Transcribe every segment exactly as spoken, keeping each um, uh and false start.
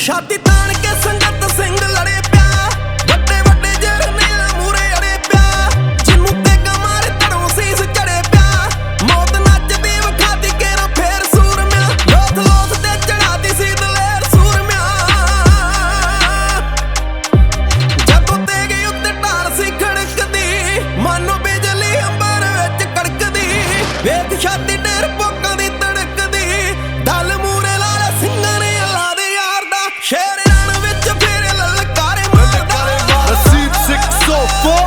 ਛਾਤੀ ਤਾਣ ਕੇ ਸੰਗਤ ਸਿੰਘ ਲੜੇ ਪਿਆ, ਵੱਡੇ ਵੱਡੇ ਜਰਨੈਲ ਮੂਰੇ ਅੜੇ ਪਿਆ, ਜਿਹਨੂੰ ਤੇਗਾ ਮਾਰੇ ਧੜੋਂ ਸੀਸ ਚੜੇ ਪਿਆ, ਮੌਤ ਨੱਚਦੀ ਵਿਖਾਤੀ ਕੇਰਾ ਫੇਰ ਸੂਰਮਿਆ, ਲੋਥ ਲੋਥ ਤੇ ਚੜਾਤੀ ਸੀ ਦਲੇਰ ਸੂਰਮਿਆ। ਜਦੋਂ ਤੇਗੇ ਉੱਤੇ ਢਾਲ ਸੀ ਖੜਕਦੀ, ਮਾਨੋ ਬਿਜਲੀ ਅੰਬਰ ਵਿੱਚ ਕੜਕਦੀ, ਵੇਖ ਛਾਤੀ ਢੇਰ ਪੋਕਾਂ ਦੀ ਤੜਕਦੀ, ਢਲ ਮੂਰੇ ਲਾਲਾ ਸਿੰਘਾਂ ਨੇ ਅੱਲਾ ਦੇ ਯਾਰ ਦਾ ਸ਼ੇਰ ਰਣ ਵਿੱਚ ਫੇਰੇ ਲਲਕਾਰੇ ਮਾਰਦਾ, ਨਸੀਬ ਸਿੱਖ ਸੌ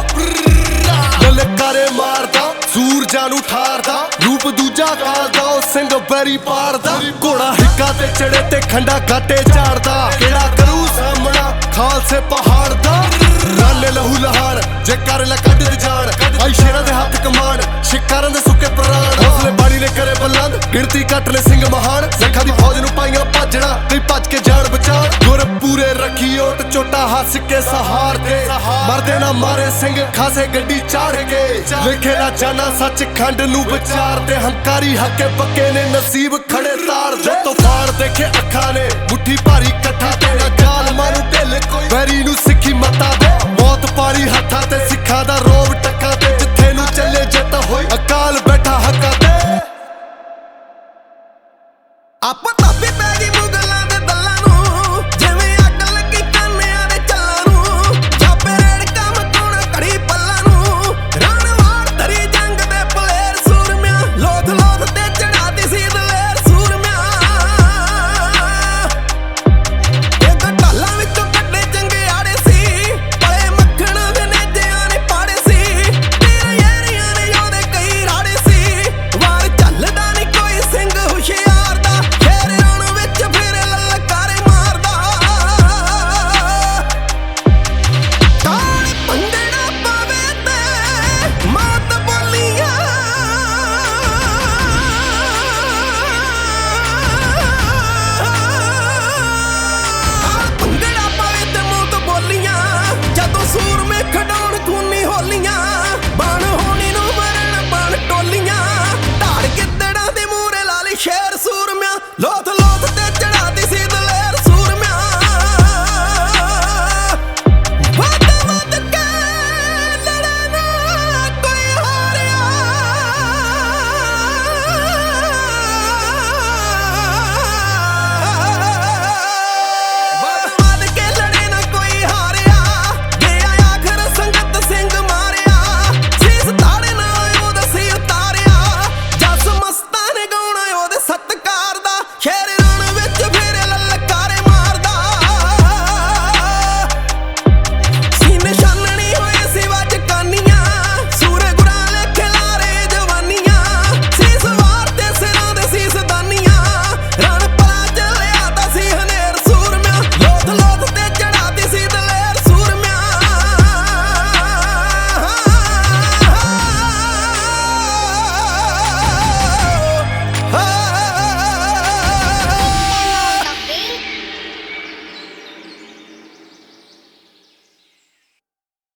ਲਲਕਾਰੇ ਮਾਰਦਾ, ਸੂਰਜਾਂ ਨੂੰ ਠਾਰਦਾ, ਰੂਪ ਦੂਜਾ ਕਾਲਦਾ, ਉਹ ਸਿੰਘ ਬੈਰੀ ਪਾਰਦਾ, ਘੋੜਾ ਹਿੱਕਾ ਤੇ ਚੜੇ ਤੇ ਖੰਡਾ ਘਾਟੇ ਝਾੜਦਾ, ਕਿਹੜਾ ਕਰੂ ਸਾਹਮਣਾ ਖਾਲਸੇ ਪਹਾੜ ਦਾ, ਰਾਲੇ ਲਹੂ ਲਹਾਰ ਜੇ ਕਰ ਲੈ ਕੱਢ ਦੀ ਜਾਣ, ਆਈ ਸ਼ੇਰਾਂ ਦੇ ਹੱਥ ਕਮਾਨ, ਸ਼ਿਕਾਰਾਂ ਦੇ ਸੁੱਕੇ ਪ੍ਰਾਣ, ਹੌਸਲੇ ਬਾਣੀ ਨੇ ਕਰੇ ਬੁਲੰਦ, ਗਿਣਤੀ ਘੱਟ ਨੇ ਸਿੰਘ ਮਹਾਨ, ਸਿੱਖਾਂ ਦੀ ਫੌਜ ਨੂੰ ਪਾਈਆਂ ਭਾਜਣਾ ਤੇ ਭੱਜ ਕੇ ਜਾਣ ਬਚਾਣ, ਗੁਰ ਪੂਰੇ ਰੱਖੀ ਓਟ ਚੋਟਾ ਹੱਸ ਕੇ ਸਹਾਰ ਦੇ, ਮਰਦੇ ਨਾ ਮਾਰੇ ਸਿੰਘ ਖਾਸੇ ਗੱਡੀ ਚਾੜ ਕੇ, ਲਿਖੇ ਨਾ ਜਾਣਾ ਸੱਚ ਖੰਡ ਨੂੰ ਵਿਚਾਰ ਤੇ, ਹੰਕਾਰੀ ਹੱਕੇ ਪੱਕੇ ਨੇ ਨਸੀਬ ਖੜੇ ਤਾਰ ਦੇ, ਤੂਫਾਨ ਦੇਖੇ ਅੱਖਾਂ ਨੇ ਮੁੱਠੀ ਭਾਰੀ ਇਕੱਠਾ ਤੇ ਨਾ ਜਾਲਮਾਂ ਨੂੰ ਢਿੱਲ ਕੋਈ, ਵੈਰੀ ਨੂੰ ਸਿੱਖੀ ਮਤਾ